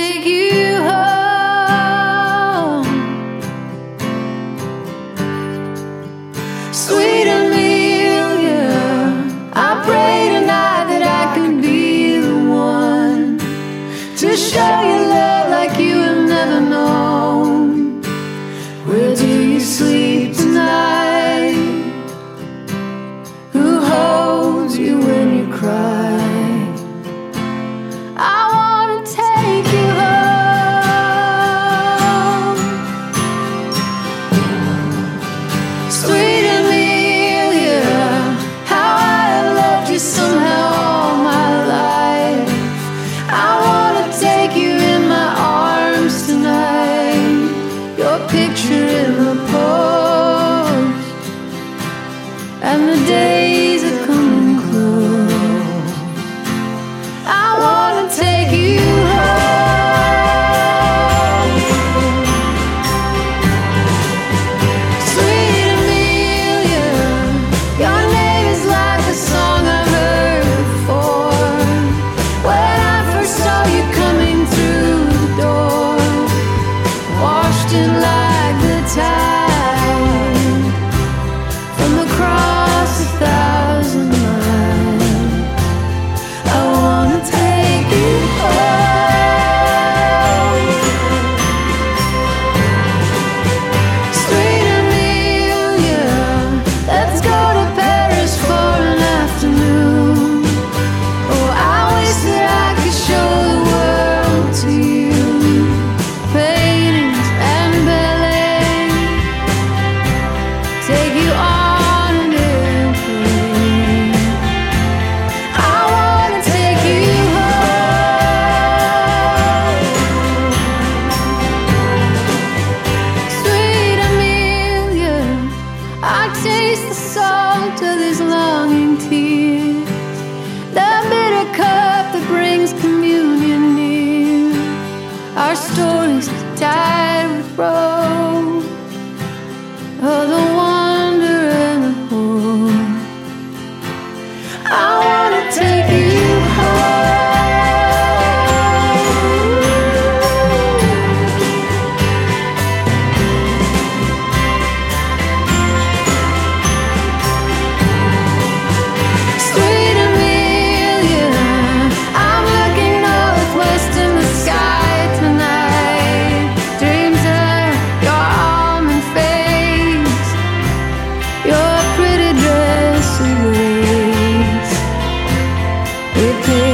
take you home. Sweet Amelia, I pray tonight that I could be the one to show you love like you have never known. Where do you sleep tonight? Who holds you when you cry? I wanna take you home. Sweet Amelia, how I have loved you somehow all my life. I wanna take you in my arms tonight. Your picture in the post, and the days are coming close. I wanna take you home. Sweet Amelia, your name is like a song I've heard before. When I first saw you coming through the door, washed in like the tide from across 1,000 miles. I wanna take you home. Sweet Amelia, let's go to Paris for an afternoon. Oh, I wish that I could show the world to you. Paintings and ballet, take you on an airplane. I wanna take you home. Sweet Amelia, I taste the salt of these longing tears, the bitter cup that brings communion near. Our stories tied with rope of the wonder and the hope. I wanna take you home. Sweet Amelia, I'm looking northwest in the sky tonight. Dreams of your almond face, your pretty dress of lace. We